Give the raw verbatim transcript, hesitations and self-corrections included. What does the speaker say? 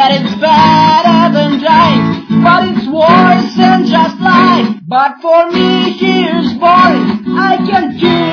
that it's better than dying, but it's worse than just lying. But for me here's boring, I can do